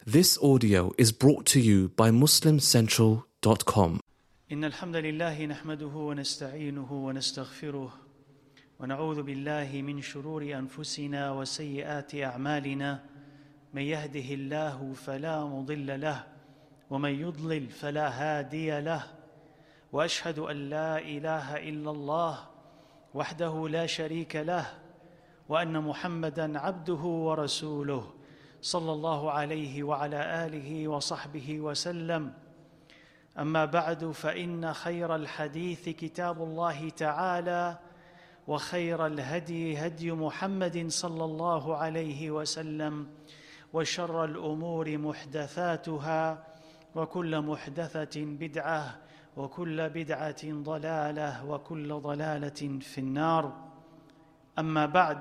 This audio is brought to you by MuslimCentral.com. إن الحمد لله نحمده ونستعينه ونستغفره ونعوذ بالله من شرور أنفسنا وسيئات أعمالنا من يهده الله فلا مضل له ومن يضلل فلا هادي له وأشهد أن لا إله إلا الله وحده لا شريك له وأن محمدًا عبده ورسوله صلى الله عليه وعلى آله وصحبه وسلم. أما بعد فإن خير الحديث كتاب الله تعالى وخير الهدي هدي محمد صلى الله عليه وسلم وشر الأمور محدثاتها وكل محدثة بدعة وكل بدعة ضلالة وكل ضلالة في النار. أما بعد،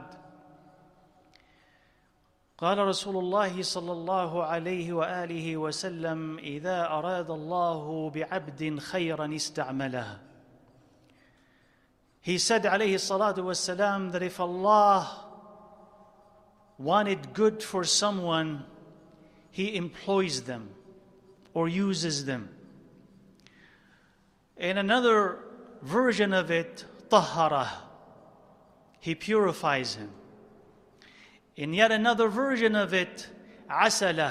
قال رسول الله صلى الله عليه وآله وسلم: إذا أراد الله بعبد خيرا استعمله. He said عليه الصلاة والسلام that if Allah wanted good for someone, He employs them or uses them. In another version of it, طهره, He purifies him. In yet another version of it, عسله,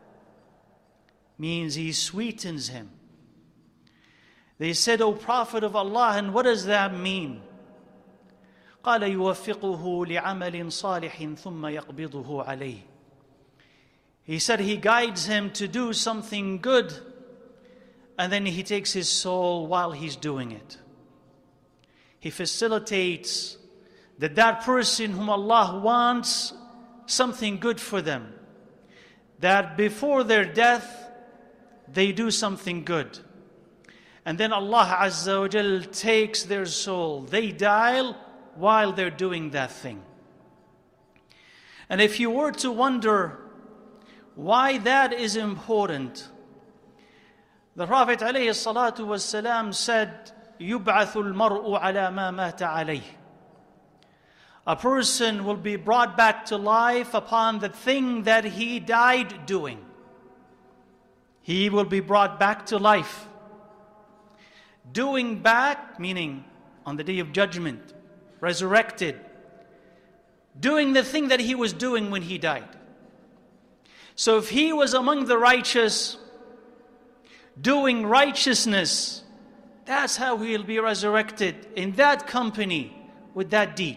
means He sweetens him. They said, O Prophet of Allah, and what does that mean? قال يوفقه لعمل صالح ثم يقبضه عليه. He said He guides him to do something good, and then He takes his soul while he's doing it. He facilitates that person whom Allah wants something good for them, that before their death they do something good, and then Allah Azza wa Jal takes their soul. They die while they're doing that thing. And if you were to wonder why that is important, the Prophet ﷺ said, يُبْعَثُ الْمَرْءُ عَلَى مَا مَاتَ عَلَيْهِ. A person will be brought back to life upon the thing that he died doing. He will be brought back to life. Doing back, meaning on the day of judgment, resurrected. Doing the thing that he was doing when he died. So if he was among the righteous, doing righteousness, that's how he'll be resurrected, in that company, with that deed.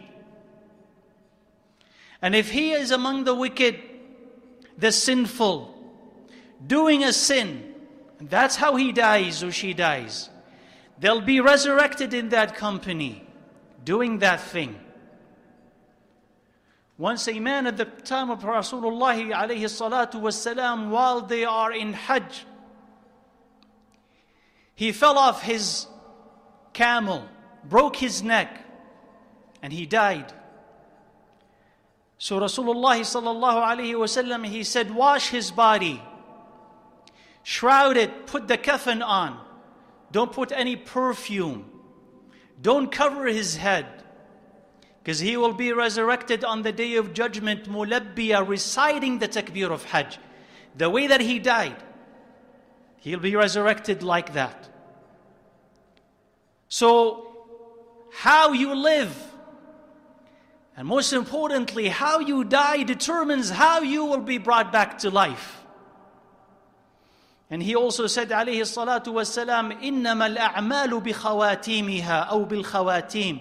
And if he is among the wicked, the sinful, doing a sin, and that's how he dies or she dies, they'll be resurrected in that company, doing that thing. Once a man at the time of Rasulullah alayhi salatu wasalam, while they are in Hajj, he fell off his camel, broke his neck, and he died. So Rasulullah sallallahu alayhi wasallam, he said, wash his body, shroud it, put the kafan on, don't put any perfume, don't cover his head, because he will be resurrected on the day of judgment, mulabbiya, reciting the takbir of Hajj. The way that he died, he'll be resurrected like that. So, how you live, and most importantly, how you die, determines how you will be brought back to life. And he also said, alayhi salatu wasalam, إِنَّمَا الْأَعْمَالُ بِخَوَاتِيمِهَا أَوْ بِالْخَوَاتِيمِ.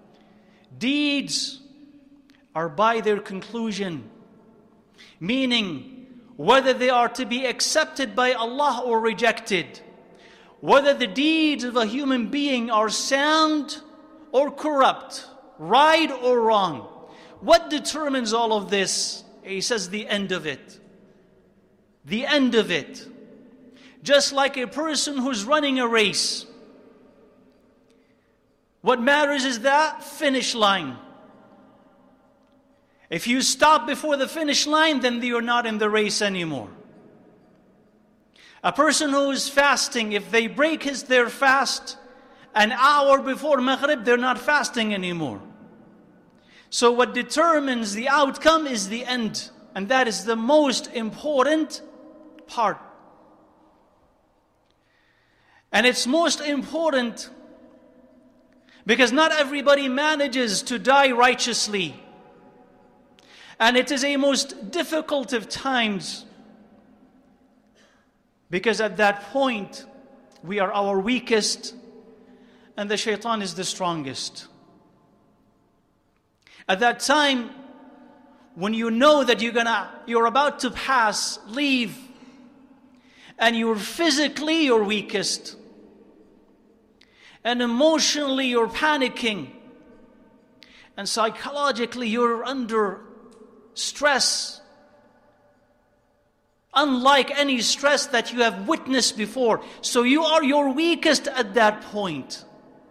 Deeds are by their conclusion. Meaning, whether they are to be accepted by Allah or rejected, whether the deeds of a human being are sound or corrupt, right or wrong. What determines all of this? He says the end of it. The end of it. Just like a person who's running a race. What matters is that finish line. If you stop before the finish line, then you're not in the race anymore. A person who is fasting, if they break their fast an hour before Maghrib, they're not fasting anymore. So what determines the outcome is the end. And that is the most important part. And it's most important because not everybody manages to die righteously. And it is a most difficult of times because at that point we are our weakest and the shaitan is the strongest. At that time, when you know that you're about to leave, and you're physically your weakest, and emotionally you're panicking, and psychologically you're under stress, unlike any stress that you have witnessed before. So you are your weakest at that point.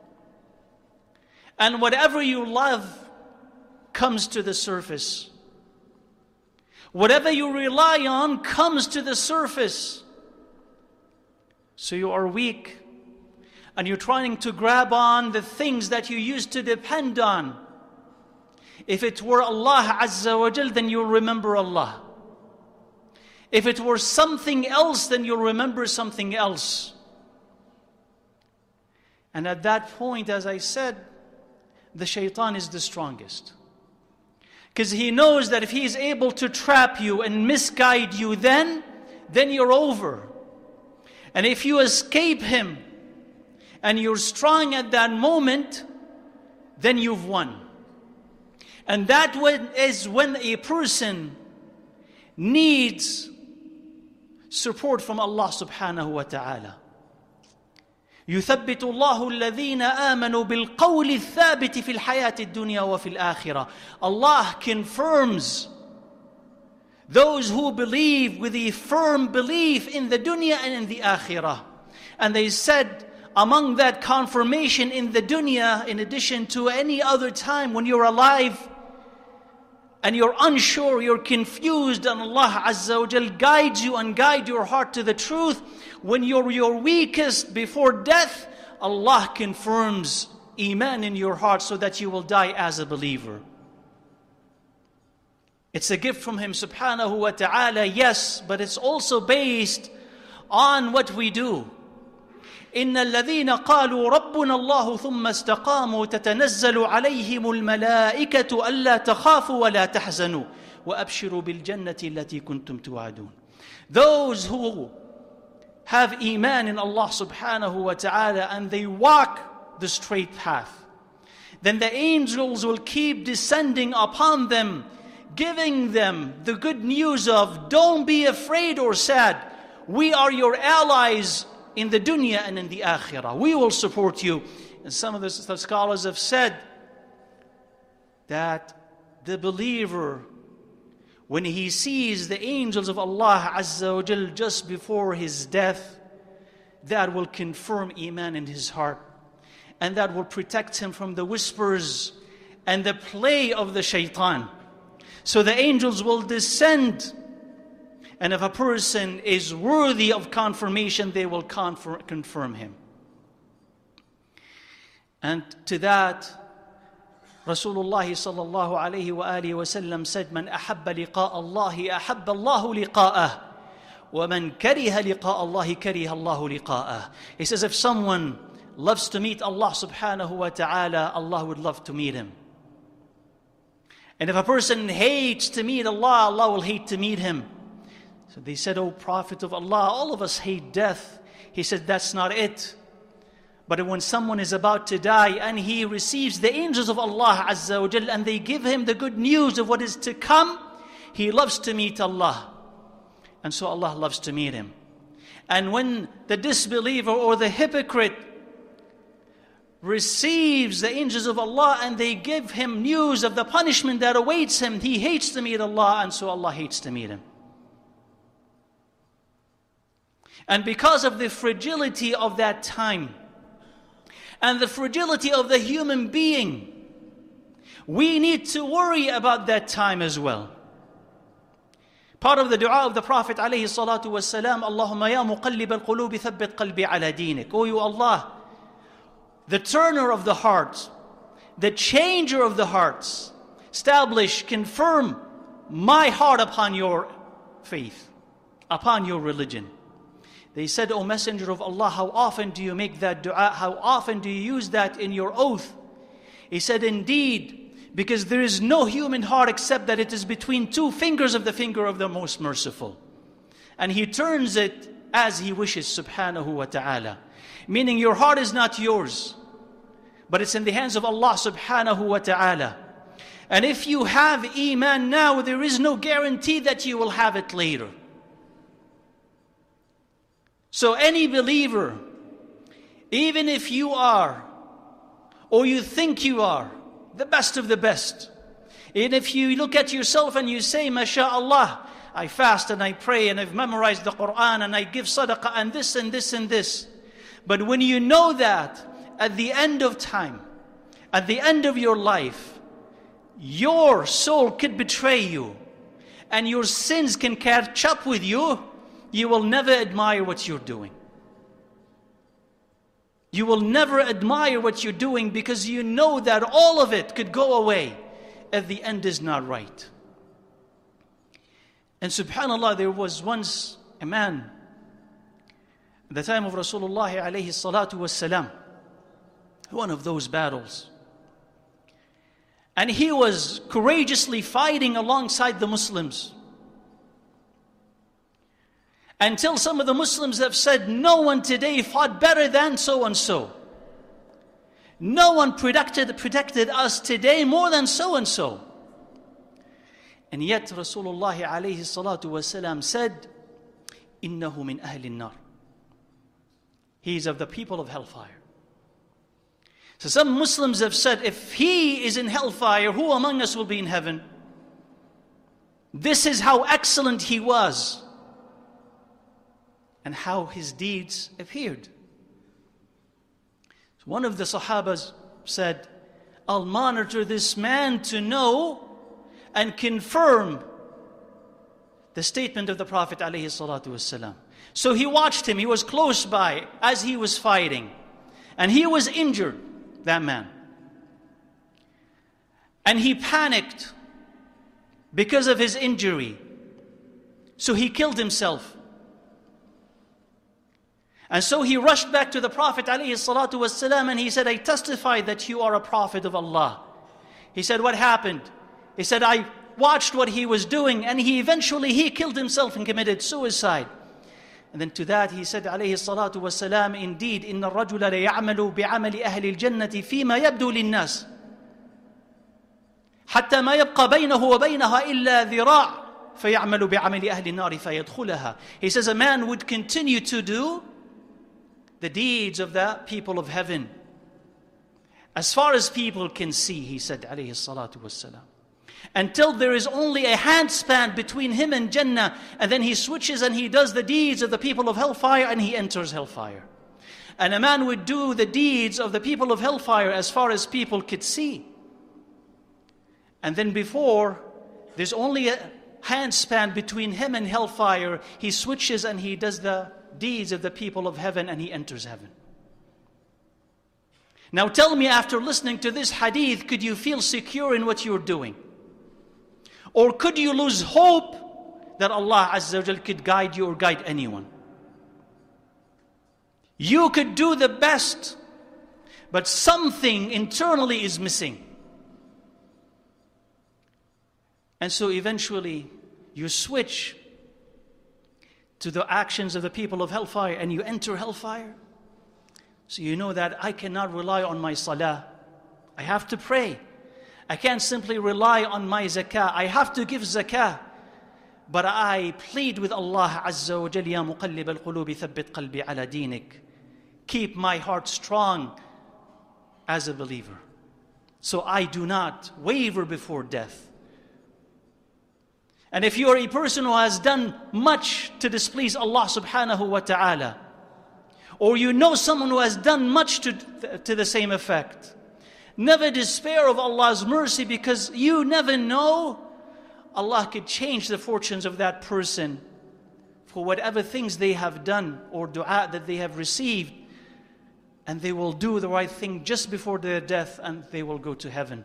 And whatever you love comes to the surface. Whatever you rely on comes to the surface. So you are weak, and you're trying to grab on the things that you used to depend on. If it were Allah Azza wa Jal, then you'll remember Allah. If it were something else, then you'll remember something else. And at that point, as I said, the shaitan is the strongest. Because he knows that if he is able to trap you and misguide you, then you're over. And if you escape him and you're strong at that moment, then you've won. And that is when a person needs support from Allah subhanahu wa ta'ala. يثبت الله الذين آمنوا بالقول الثابت في الحياة الدنيا وفي الآخرة. Allah confirms those who believe with a firm belief in the dunya and in the akhirah. And they said, among that confirmation in the dunya, in addition to any other time when you're alive and you're unsure, you're confused, and Allah Azza wa Jal guides you and guide your heart to the truth. When you're your weakest before death, Allah confirms Iman in your heart so that you will die as a believer. It's a gift from Him subhanahu wa ta'ala, yes, but it's also based on what we do. إن الذين قالوا ربنا الله ثم استقاموا تتنزل عليهم الملائكة ألا تخافوا ولا تحزنوا وأبشروا بالجنة التي كنتم توعدون. Those who have iman in Allah subhanahu wa ta'ala and they walk the straight path, then the angels will keep descending upon them, giving them the good news of, don't be afraid or sad. We are your allies in the dunya and in the akhirah. We will support you. And some of the scholars have said that the believer, when he sees the angels of Allah Azza wa Jal just before his death, that will confirm Iman in his heart. And that will protect him from the whispers and the play of the shaitan. So the angels will descend. And if a person is worthy of confirmation, they will confirm him. And to that, Rasulullah sallallahu alayhi wa alihi wa sallam said, "Man ahabba liqa'a Allahi ahabba Allahu liqa'ah, wa man kariha liqa'a Allahi kariha Allahu liqa'ah." He says, if someone loves to meet Allah subhanahu wa ta'ala, Allah would love to meet him. And if a person hates to meet Allah, Allah will hate to meet him. So they said, "O Prophet of Allah, all of us hate death." He said, that's not it. But when someone is about to die and he receives the angels of Allah Azza wa Jal and they give him the good news of what is to come, he loves to meet Allah. And so Allah loves to meet him. And when the disbeliever or the hypocrite receives the angels of Allah and they give him news of the punishment that awaits him, he hates to meet Allah, and so Allah hates to meet him. And because of the fragility of that time and the fragility of the human being, we need to worry about that time as well. Part of the dua of the Prophet alayhi salatu wassalam, Allahumma ya muqallib al-qulubi thabbit qalbi ala dinik. O you Allah, the turner of the heart, the changer of the hearts, establish, confirm my heart upon your faith. upon your religion. They said, O Messenger of Allah, how often do you make that dua? How often do you use that in your oath? He said, indeed, because there is no human heart except that it is between two fingers of the finger of the Most Merciful. And He turns it as He wishes, subhanahu wa ta'ala. Meaning your heart is not yours, but it's in the hands of Allah subhanahu wa ta'ala. And if you have iman now, there is no guarantee that you will have it later. So any believer, even if you are, or you think you are, the best of the best, and if you look at yourself and you say, MashaAllah, I fast and I pray and I've memorized the Quran and I give sadaqah and this and this and this. But when you know that at the end of time, at the end of your life, your soul could betray you and your sins can catch up with you, you will never admire what you're doing. You will never admire what you're doing because you know that all of it could go away if the end is not right. And subhanAllah, there was once a man at the time of Rasulullah alayhi salatu wassalam, one of those battles. And he was courageously fighting alongside the Muslims. Until some of the Muslims have said, no one today fought better than so and so. No one protected us today more than so and so. And yet Rasulullah alayhi salatu wasalam said, Innahu min ahli nar. He is of the people of hellfire. So some Muslims have said, if he is in hellfire, who among us will be in heaven? This is how excellent he was and how his deeds appeared. So one of the Sahabas said, I'll monitor this man to know and confirm the statement of the Prophet ﷺ. So he watched him. He was close by as he was fighting. And he was injured, that man. And he panicked because of his injury. So he killed himself. And so he rushed back to the Prophet ﷺ and he said, I testify that you are a prophet of Allah. He said, what happened? He said, I watched what he was doing and he killed himself and committed suicide. And then to that he said, alayhi salatu wasalam, indeed, inna ar-rajula la ya'malu bi'amali ahli al-jannati fima yabdu lin-nas. Hatta ma yabqa baynahu wa baynaha illa dhira' fay'amalu bi'amali ahli an-nar fayadkhulaha. He says a man would continue to do the deeds of the people of heaven as far as people can see, he said, alayhi salatu wasalam, until there is only a handspan between him and Jannah, and then he switches and he does the deeds of the people of hellfire and he enters hellfire. And a man would do the deeds of the people of hellfire as far as people could see. And then before there's only a handspan between him and hellfire, he switches and he does the deeds of the people of heaven and he enters heaven. Now tell me, after listening to this hadith, could you feel secure in what you're doing? Or could you lose hope that Allah Azza wa Jal could guide you or guide anyone? You could do the best, but something internally is missing. And so eventually you switch to the actions of the people of hellfire and you enter hellfire. So you know that I cannot rely on my salah. I have to pray. I can't simply rely on my zakah. I have to give zakah. But I plead with Allah Azza wa Jalla, Ya muqallib al-qulubi thabbit qalbi ala dinik. Keep my heart strong as a believer, so I do not waver before death. And if you are a person who has done much to displease Allah subhanahu wa ta'ala, or you know someone who has done much to the same effect, never despair of Allah's mercy, because you never know, Allah could change the fortunes of that person for whatever things they have done or dua that they have received, and they will do the right thing just before their death and they will go to heaven.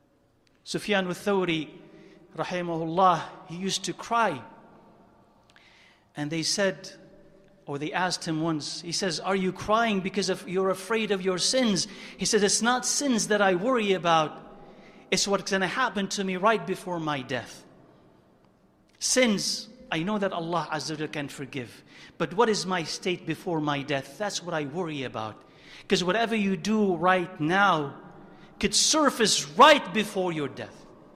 Sufyan al-Thawri, rahimahullah, he used to cry And they said, or they asked him once, he says, are you crying because you're afraid of your sins? He says, it's not sins that I worry about. It's what's going to happen to me right before my death. Sins, I know that Allah Azza wa Jalla can forgive. But what is my state before my death? That's what I worry about. Because whatever you do right now could surface right before your death.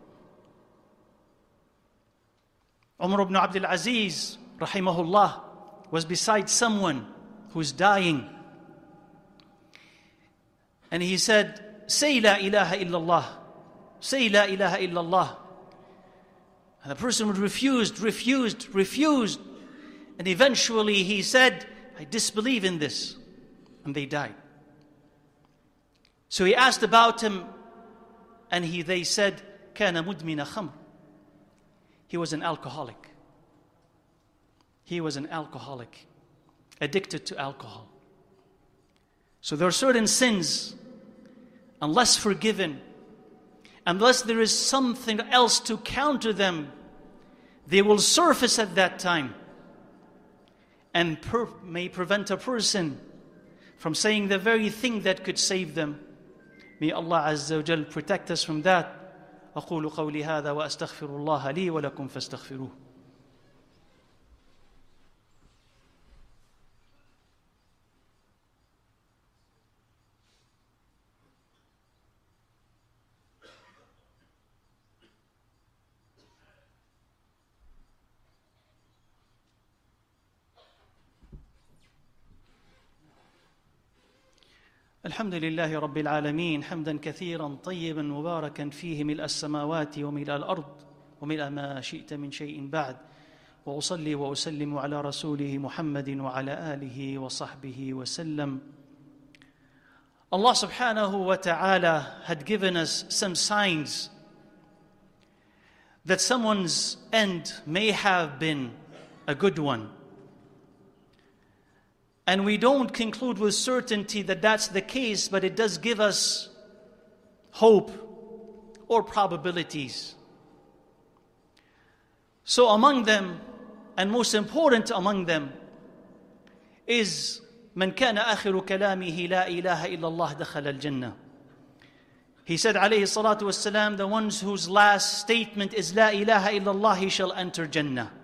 Umar ibn Abdul Aziz, rahimahullah, was beside someone who's dying. And he said, say la ilaha illallah. Say la ilaha illallah. And the person would refused. And eventually he said, I disbelieve in this. And they died. So he asked about him, and they said, كان مدمن خمر. He was an alcoholic. He was an alcoholic, addicted to alcohol. So there are certain sins, unless forgiven, unless there is something else to counter them, they will surface at that time and may prevent a person from saying the very thing that could save them. May Allah Azza wa Jal protect us from that. أقول قولي هذا وأستغفر الله لي ولكم فاستغفروه. الحمد لله رب العالمين حمدا كثيرا طيبا مباركا فيه ملء السماوات وملء الأرض وملء ما شئت من شيء بعد وأصلي وأسلم على رسوله محمد وعلى آله وصحبه وسلم. Allah subhanahu wa ta'ala had given us some signs that someone's end may have been a good one. And we don't conclude with certainty that that's the case, but it does give us hope or probabilities. So among them, and most important among them, is من كان آخر كلامه لا إله إلا الله دخل الجنة. He said عليه الصلاة والسلام, the ones whose last statement is لا إله إلا الله, he shall enter Jannah.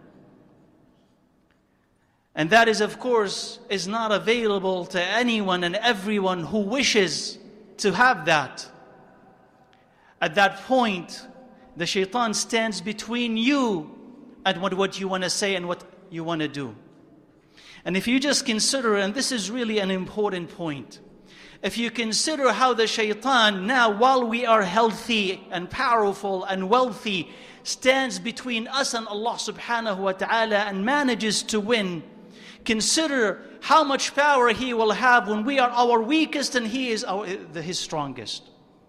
And that is, of course, is not available to anyone and everyone who wishes to have that. At that point, the shaitan stands between you and what you want to say and what you want to do. And if you just consider, and this is really an important point, if you consider how the shaitan now, while we are healthy and powerful and wealthy, stands between us and Allah subhanahu wa ta'ala and manages to win, consider how much power he will have when we are our weakest and he is his strongest.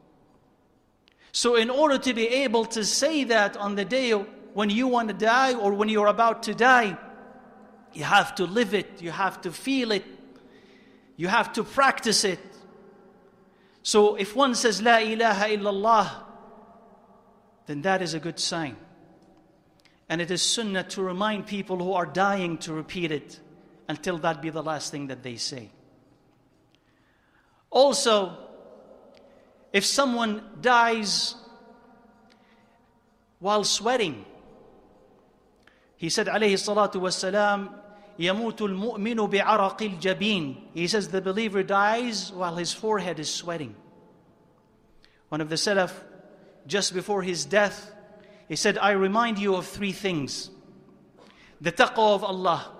So in order to be able to say that on the day when you want to die or when you're about to die, you have to live it, you have to feel it, you have to practice it. So if one says La ilaha illallah, then that is a good sign. And it is sunnah to remind people who are dying to repeat it until that be the last thing that they say. Also, if someone dies while sweating, he said alayhi salatu wassalam, يَمُوتُ الْمُؤْمِنُ بِعَرَقِ الْجَبِينِ. He says the believer dies while his forehead is sweating. One of the Salaf, just before his death, he said, I remind you of three things. The taqwa of Allah.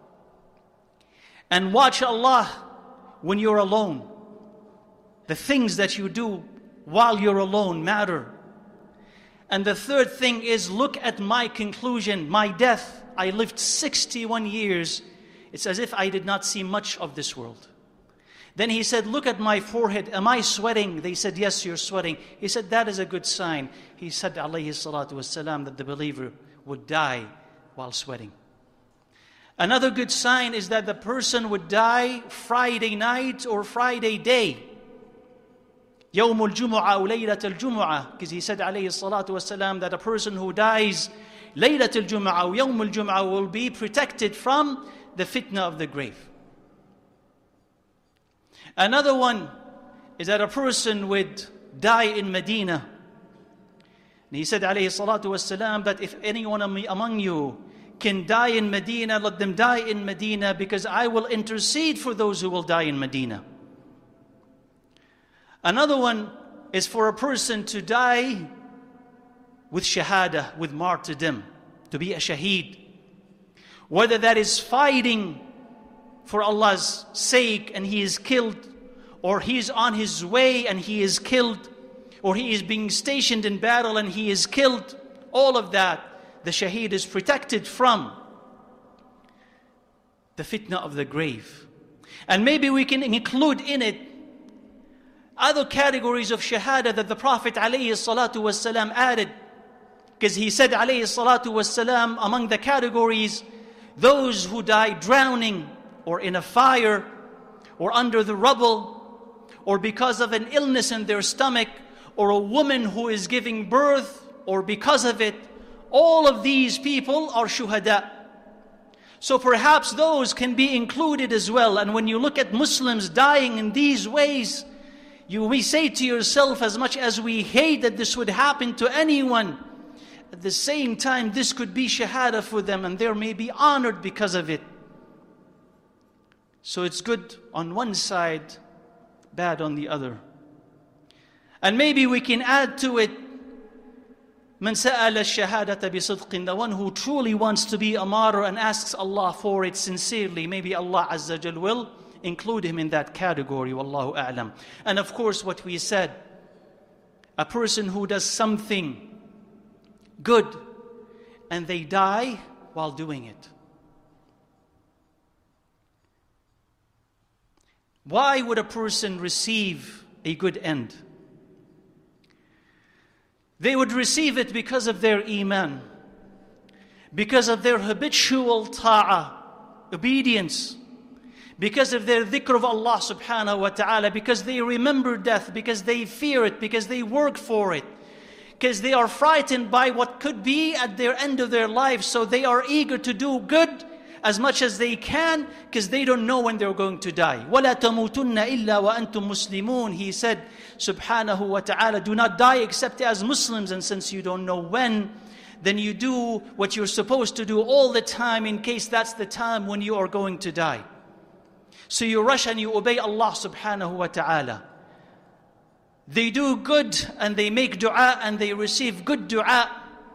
And watch Allah when you're alone. The things that you do while you're alone matter. And the third thing is, look at my conclusion, my death. I lived 61 years. It's as if I did not see much of this world. Then he said, look at my forehead. Am I sweating? They said, yes, you're sweating. He said, that is a good sign. He said, alayhi salatu wassalam, that the believer would die while sweating. Another good sign is that the person would die Friday night or Friday day. يوم الجمعة أو ليلة الجمعة. Because he said alayhi salatu wasalam that a person who dies Laylatul Jum'ah or Yawmul Jum'ah will be protected from the fitna of the grave. Another one is that a person would die in Medina. And he said, alayhi salatu wassalam, that if anyone among you can die in Medina, let them die in Medina, because I will intercede for those who will die in Medina. Another one is for a person to die with shahada, with martyrdom, to be a shaheed. Whether that is fighting for Allah's sake and he is killed, or he is on his way and he is killed, or he is being stationed in battle and he is killed, all of that, the shaheed is protected from the fitna of the grave. And maybe we can include in it other categories of shahada that the Prophet ﷺ added. Because he said ﷺ, among the categories, those who die drowning, or in a fire, or under the rubble, or because of an illness in their stomach, or a woman who is giving birth, or because of it, all of these people are shuhada. So perhaps those can be included as well. And when you look at Muslims dying in these ways, we say to yourself, as much as we hate that this would happen to anyone, at the same time this could be shahada for them, and they may be honored because of it. So it's good on one side, bad on the other. And maybe we can add to it, Man sa'ala ash-shahadata bi-sidqin, the one who truly wants to be a martyr and asks Allah for it sincerely. Maybe Allah Azza Jal will include him in that category. Wallahu a'lam. And of course, what we said, a person who does something good and they die while doing it. Why would a person receive a good end? They would receive it because of their iman, because of their habitual ta'ah, obedience, because of their dhikr of Allah subhanahu wa ta'ala, because they remember death, because they fear it, because they work for it, because they are frightened by what could be at their end of their life, so they are eager to do good as much as they can, because they don't know when they're going to die. وَلَا تَمُوتُنَّ إِلَّا وَأَنْتُمْ مُسْلِمُونَ. He said, subhanahu wa ta'ala, do not die except as Muslims. And since you don't know when, then you do what you're supposed to do all the time, in case that's the time when you are going to die. So you rush and you obey Allah subhanahu wa ta'ala. They do good and they make dua and they receive good dua,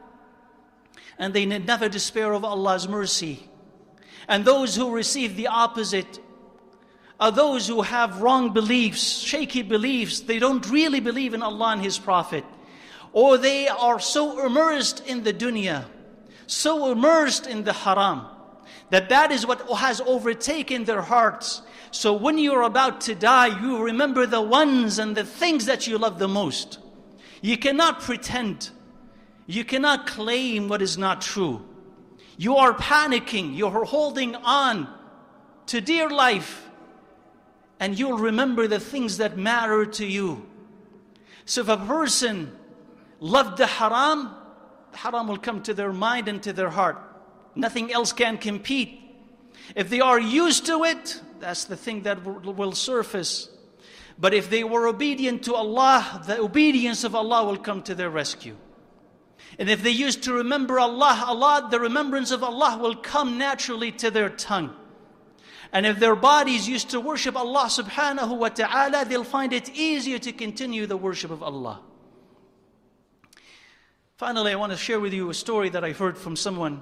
and they never despair of Allah's mercy. And those who receive the opposite are those who have wrong beliefs, shaky beliefs. They don't really believe in Allah and His Prophet. Or they are so immersed in the dunya, so immersed in the haram, that is what has overtaken their hearts. So when you're about to die, you remember the ones and the things that you love the most. You cannot pretend. You cannot claim what is not true. You are panicking, you're holding on to dear life, and you'll remember the things that matter to you. So if a person loved the haram will come to their mind and to their heart. Nothing else can compete. If they are used to it, that's the thing that will surface. But if they were obedient to Allah, the obedience of Allah will come to their rescue. And if they used to remember Allah, the remembrance of Allah will come naturally to their tongue. And if their bodies used to worship Allah subhanahu wa ta'ala, they'll find it easier to continue the worship of Allah. Finally, I want to share with you a story that I heard from someone.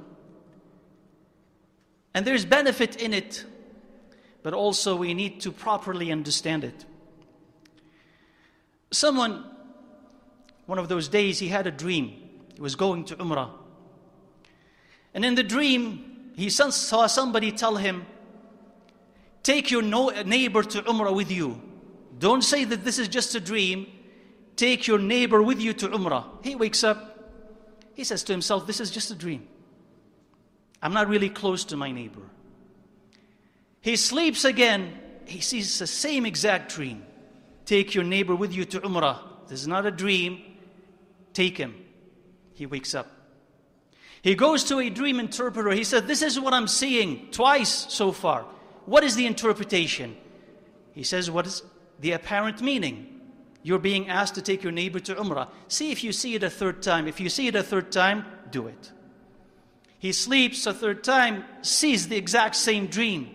And there's benefit in it, but also we need to properly understand it. Someone, one of those days, he had a dream. He was going to Umrah. And in the dream, he saw somebody tell him, take your neighbor to Umrah with you. Don't say that this is just a dream. Take your neighbor with you to Umrah. He wakes up. He says to himself, this is just a dream. I'm not really close to my neighbor. He sleeps again. He sees the same exact dream. Take your neighbor with you to Umrah. This is not a dream. Take him. He wakes up. He goes to a dream interpreter. He said, this is what I'm seeing twice so far. What is the interpretation? He says, what is the apparent meaning? You're being asked to take your neighbor to Umrah. See if you see it a third time. If you see it a third time, do it. He sleeps a third time, sees the exact same dream.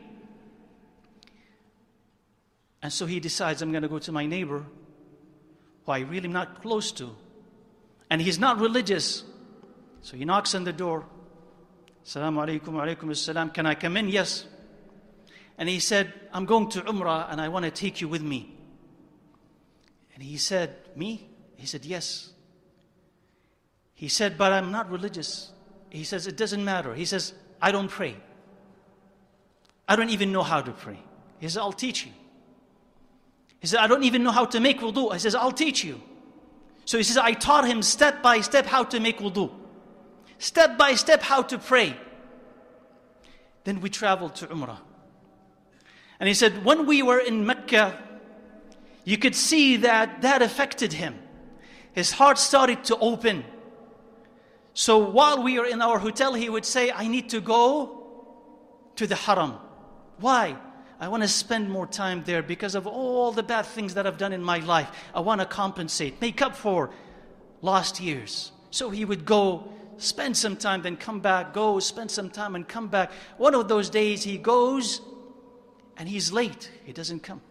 And so he decides, I'm going to go to my neighbor, who I really am not close to. And he's not religious. So he knocks on the door. Assalamu alaikum wa alaikum assalam. Can I come in? Yes. And he said, I'm going to Umrah and I want to take you with me. And he said, me? He said, yes. He said, but I'm not religious. He says, it doesn't matter. He says, I don't pray. I don't even know how to pray. He says, I'll teach you. He said, I don't even know how to make wudu. He says, I'll teach you. So he says, I taught him step by step how to make wudu. Step by step how to pray. Then we traveled to Umrah. And he said, when we were in Mecca, you could see that affected him. His heart started to open. So while we were in our hotel, he would say, I need to go to the Haram. Why? I want to spend more time there because of all the bad things that I've done in my life. I want to compensate, make up for lost years. So he would go, spend some time, then come back, go, spend some time and come back. One of those days he goes and he's late. He doesn't come.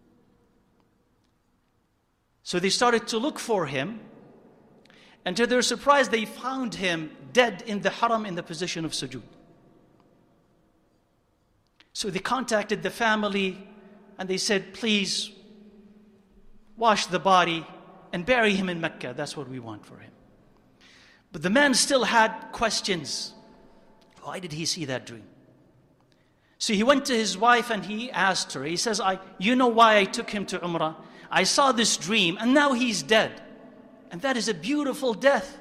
So they started to look for him. And to their surprise, they found him dead in the Haram in the position of sujood. So they contacted the family and they said, please wash the body and bury him in Mecca. That's what we want for him. But the man still had questions. Why did he see that dream? So he went to his wife and he asked her. He says, you know why I took him to Umrah? I saw this dream and now he's dead. And that is a beautiful death.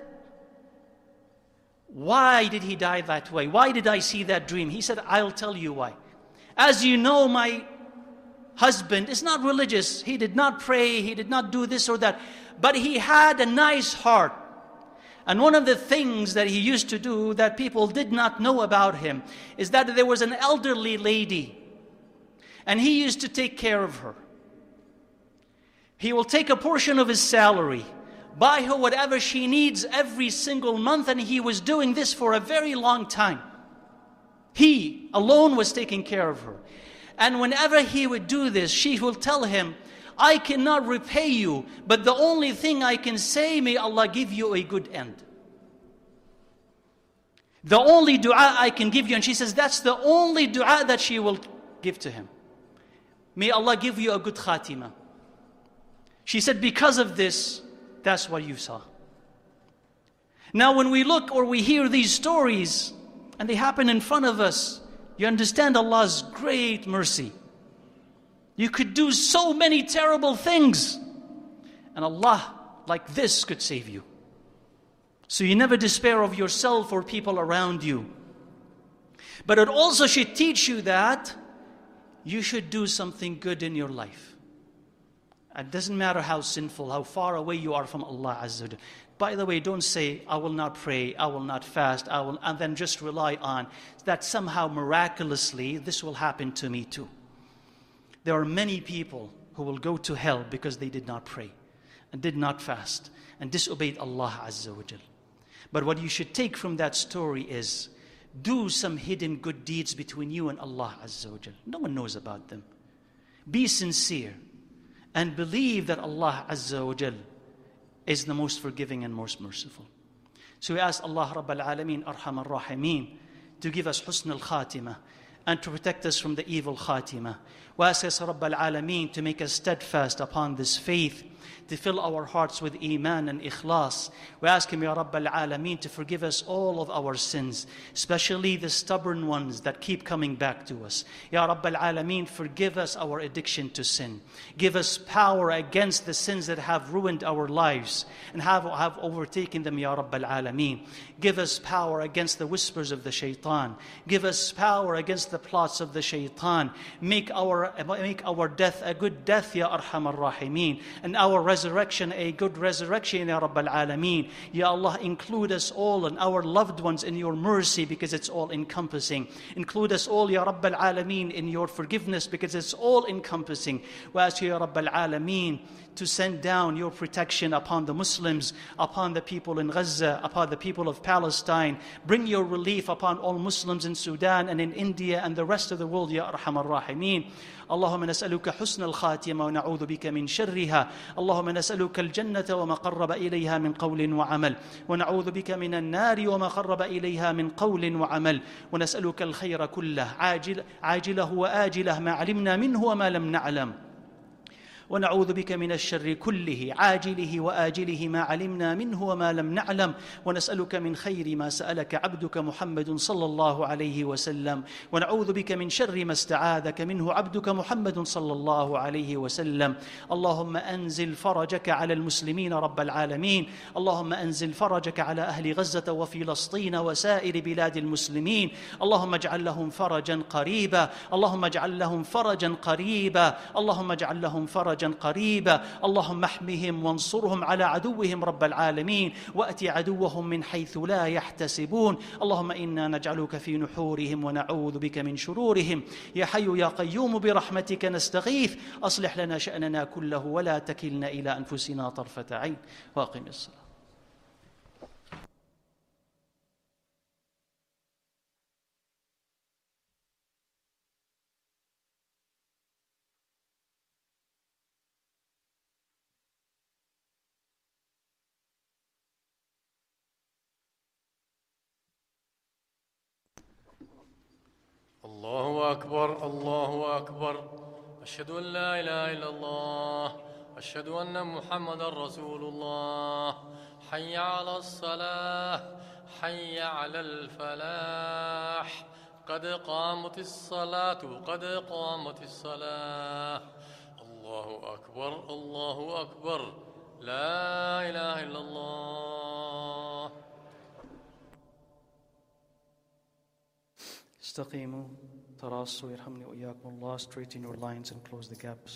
Why did he die that way? Why did I see that dream? He said, I'll tell you why. As you know, my husband is not religious. He did not pray. He did not do this or that. But he had a nice heart. And one of the things that he used to do that people did not know about him is that there was an elderly lady. And he used to take care of her. He will take a portion of his salary, buy her whatever she needs every single month, and he was doing this for a very long time. He alone was taking care of her. And whenever he would do this, she will tell him, I cannot repay you, but the only thing I can say, may Allah give you a good end. The only dua I can give you, and she says that's the only dua that she will give to him. May Allah give you a good khatima. She said, because of this, that's what you saw. Now when we look or we hear these stories, and they happen in front of us, you understand Allah's great mercy. You could do so many terrible things, and Allah, like this, could save you. So you never despair of yourself or people around you. But it also should teach you that you should do something good in your life. It doesn't matter how sinful, how far away you are from Allah Azza wa Jalla. By the way, don't say, I will not pray, I will not fast, and then just rely on that somehow miraculously this will happen to me too. There are many people who will go to hell because they did not pray and did not fast and disobeyed Allah Azza wa Jal. But what you should take from that story is, do some hidden good deeds between you and Allah Azza wa Jal. No one knows about them. Be sincere and believe that Allah Azza wa Jal is the most forgiving and most merciful. So we ask Allah Rabbal Alameen, Arhamar Rahimeen, to give us Husn al-Khatimah and to protect us from the evil Khatimah. We ask us Rabbal Alameen to make us steadfast upon this faith, to fill our hearts with Iman and Ikhlas. We ask Him, Ya Rabbal Alameen, to forgive us all of our sins, especially the stubborn ones that keep coming back to us. Ya Rabbal Alameen, forgive us our addiction to sin. Give us power against the sins that have ruined our lives and have overtaken them, Ya Rabbal Alameen. Give us power against the whispers of the shaitan. Give us power against the plots of the shaitan. Make our death a good death, Ya Arhamar Rahimeen, and our our resurrection a good resurrection, Ya Rabbal Alameen. Ya Allah, include us all and our loved ones in your mercy, because it's all encompassing. Include us all, Ya Rabbal Alameen, in your forgiveness, because it's all encompassing. We ask you, Ya Rabbal Alameen, to send down your protection upon the Muslims, upon the people in Gaza, upon the people of Palestine. Bring your relief upon all Muslims in Sudan and in India and the rest of the world, Ya Arhamar Rahimin. اللهم نسألك حسن الخاتمة ونعوذ بك من شرها. اللهم نسألك الجنة وما قرب إليها من قول وعمل، ونعوذ بك من النار وما قرب إليها من قول وعمل، ونسألك الخير كله عاجله وآجله ما علمنا منه وما لم نعلم، ونعوذ بك من الشر كله عاجله وآجله ما علمنا منه وما لم نعلم، ونسألك من خير ما سألك عبدك محمد صلى الله عليه وسلم، ونعوذ بك من شر ما استعاذك منه عبدك محمد صلى الله عليه وسلم. اللهم أنزل فرجك على المسلمين رب العالمين. اللهم أنزل فرجك على أهل غزة وفلسطين وسائر بلاد المسلمين. اللهم اجعل لهم فرجا قريبا. اللهم اجعل لهم فرجا قريبا. اللهم اجعل لهم فرجا قريبا. اللهم احمهم وانصرهم على عدوهم رب العالمين، وأت عدوهم من حيث لا يحتسبون. اللهم إنا نجعلك في نحورهم ونعوذ بك من شرورهم. يا حي يا قيوم برحمتك نستغيث، أصلح لنا شأننا كله ولا تكلنا إلى أنفسنا طرفة عين. وأقم الصلاة. الله أكبر الله أكبر، أشهد أن لا إله إلا الله، أشهد أن محمدا رسول الله. حي على الصلاة، حي على الفلاح، قد قامت الصلاة قد قامت الصلاة. الله أكبر الله أكبر، لا إله إلا الله. استقيموا، تراصوا يرحمني وإياكم الله. Straighten your lines and close the gaps.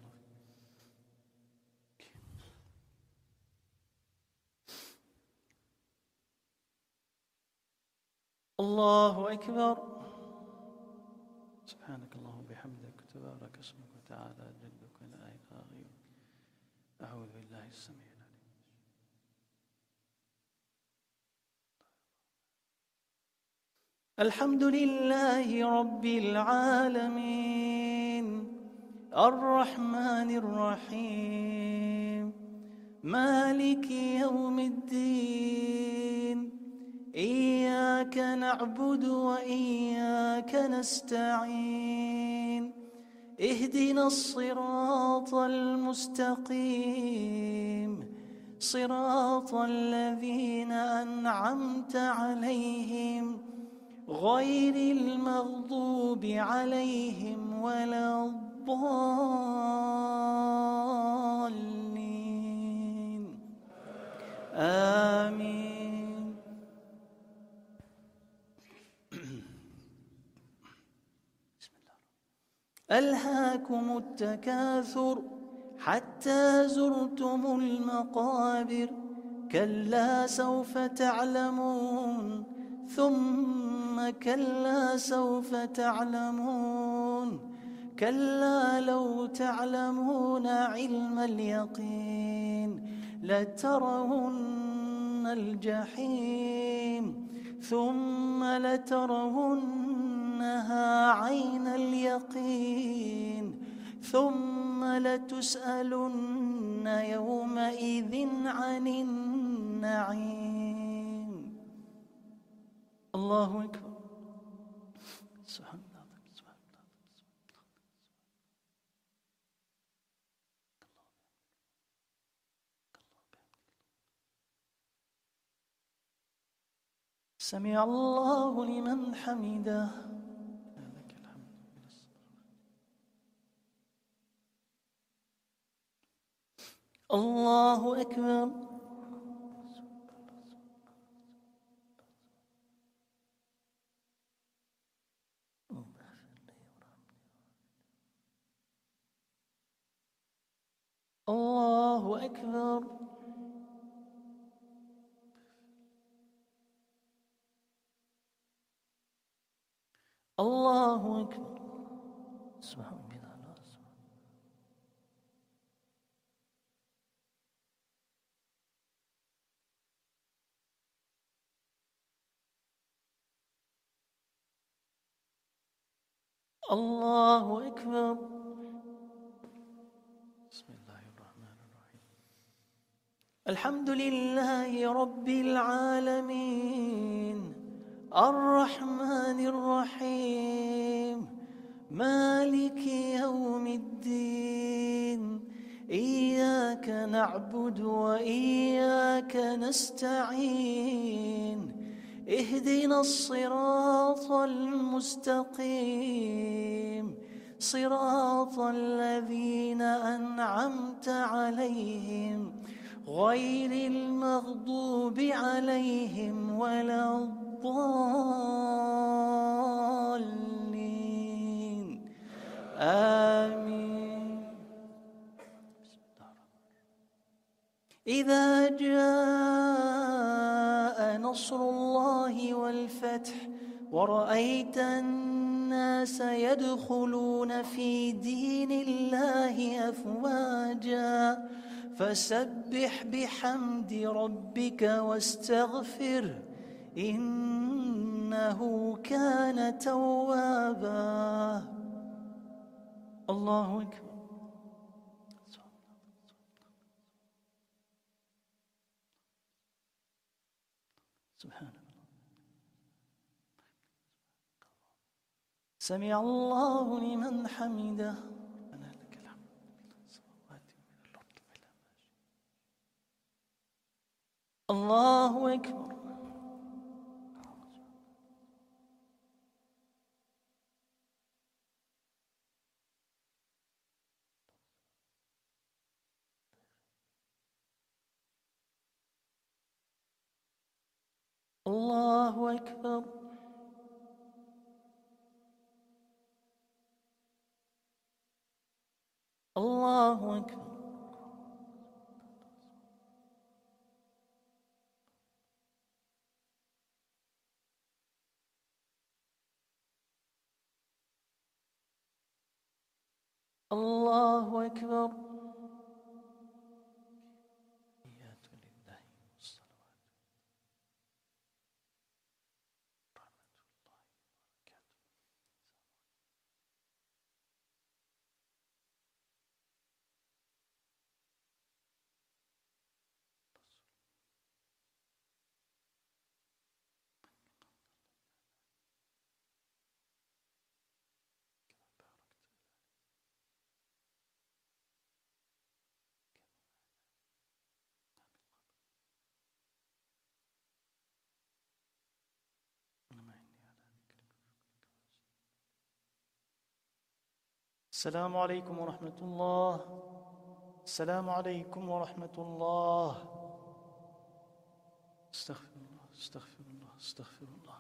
الله أكبر. سبحانك اللهم وبحمدك، تبارك اسمك وتعالى جدك ولا إله غيرك. أعوذ بالله السميع العليم. الحمد لله رب العالمين، الرحمن الرحيم، مالك يوم الدين. إياك نعبد وإياك نستعين، اهدنا الصراط المستقيم، صراط الذين أنعمت عليهم غير المغضوب عليهم ولا الضالين. آمين. ألهاكم التكاثر حتى زرتم المقابر، كلا سوف تعلمون ثم كلا سوف تعلمون، كلا لو تعلمون علم اليقين لترون الجحيم ثم لترونها عين اليقين ثم لتسألن يومئذ عن النعيم. الله أكبر. سبحان الله. سمع الله لمن حمده. لك الحمد. الله أكبر. الله أكبر. الله أكبر. سبحان الله. الله أكبر. بسم الله الرحمن الرحيم. الحمد لله رب العالمين الرحمن الرحيم مالك يوم الدين إياك نعبد وإياك نستعين اهدنا الصراط المستقيم صراط الذين أنعمت عليهم غير المغضوب عليهم ولا الضالين آمين. إذا جاء نصر الله والفتح ورأيت الناس يدخلون في دين الله أفواجا فسبح بحمد ربك واستغفره إنه كان توابا. الله أكبر. سبحان الله. سمع الله لمن حمده. أنا لك الحمد. الله أكبر. الله أكبر. الله أكبر. الله أكبر. السلام عليكم ورحمة الله. السلام عليكم ورحمة الله. استغفر الله استغفر الله استغفر الله.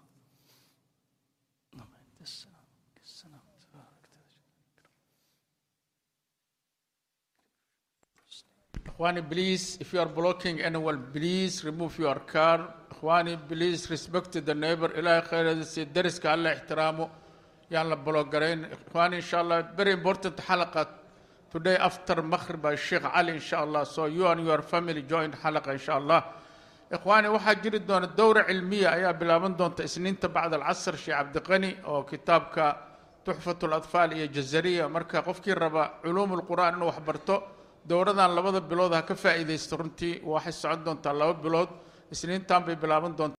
أنت السلام السلام تبارك. Ikhwani, please, if you are blocking anyone, please remove your car. Ikhwani, please respect the neighbor. إلهي خير درسك الله احترامه. يلا بلوغرين. إخواني إن شاء الله very important حلقة today after مغرب الشيخ علي إن شاء الله. So you and your family join حلقة إن شاء الله. إخواني waxaa jiri doona dowra cilmiya ayaa bilaaban doonta isniinta bacda alcasr sheekh cabdiqani oo kitaabka tuxfatu اlatfaal iyo jazariya marka qofkii raba culuum alqur'aan inuu wax barto dowradan labada bilood ha ka faa'iideysto runtii waxay socon doontaa 2 bilood isniintan bay bilaaban doontaa.